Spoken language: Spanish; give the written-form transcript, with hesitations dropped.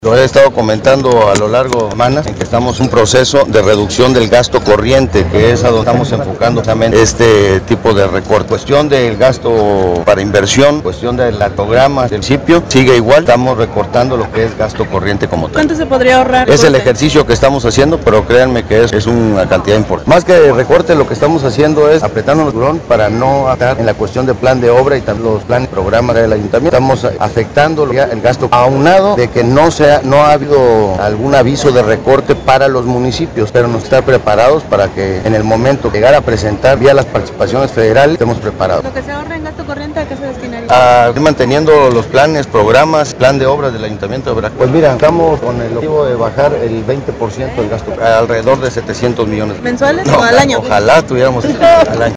Lo he estado comentando a lo largo de semanas en que estamos en un proceso de reducción del gasto corriente, que es a donde estamos enfocando justamente este tipo de recorte. Cuestión del gasto para inversión, cuestión del programa del municipio, sigue igual, estamos recortando lo que es gasto corriente como tal. ¿Cuánto se podría ahorrar? Es el ejercicio que estamos haciendo, pero créanme que es una cantidad importante. Más que recorte, lo que estamos haciendo es apretando el durón para no estar en la cuestión de plan de obra y también los planes, programas del ayuntamiento. Estamos afectando el gasto aunado de que no ha habido algún aviso de recorte para los municipios, pero nos está preparados para que en el momento de llegar a presentar vía las participaciones federales estemos preparados. Lo que se ahorra en gasto corriente, ¿a qué se destinaría? Manteniendo los planes, programas, plan de obras del Ayuntamiento de Veracruz. Pues mira, estamos con el objetivo de bajar el 20% del gasto, alrededor de 700 millones. ¿Mensuales o al año? Ojalá tuviéramos al año.